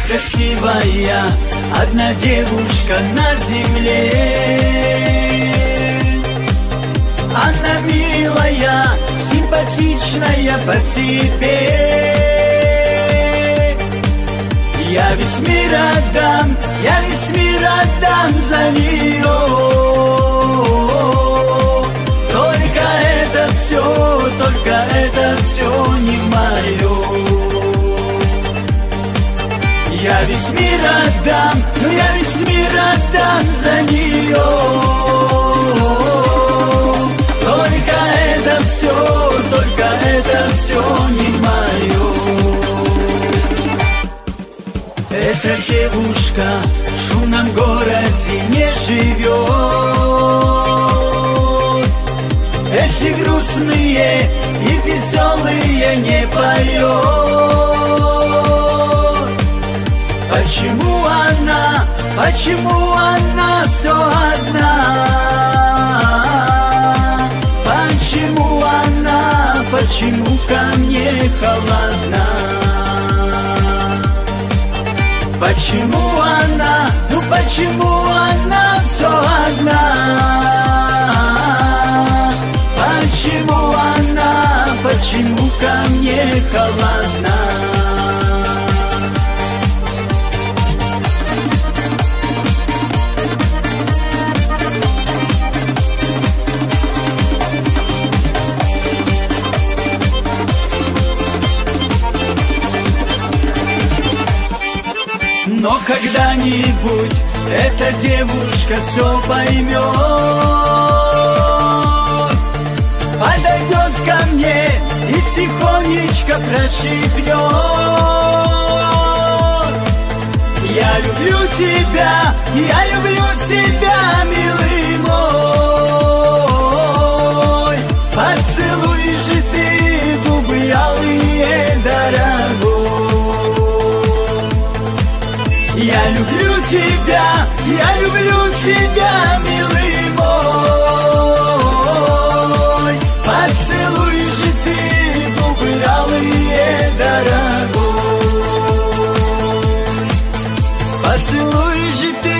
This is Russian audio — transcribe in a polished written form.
красивая одна девушка на земле. Она милая, симпатичная по себе. Я весь мир отдам за нее. Только это все не мое. Я весь мир отдам за нее. Только это все не мое. Эта девушка в шумном городе не живет. Эти грустные и веселые не поет. Почему она все одна? Почему ко мне холодна? Почему она все одна? Почему ко мне холодна? Но когда-нибудь эта девушка все поймет, подойдет ко мне и тихонечко прошепнет: я люблю тебя, милый мой. Поцелуй же ты губы алые, дорогой. Я люблю тебя, милый мой. Поцелуй же ты губы алые, дорогой. Поцелуй же ты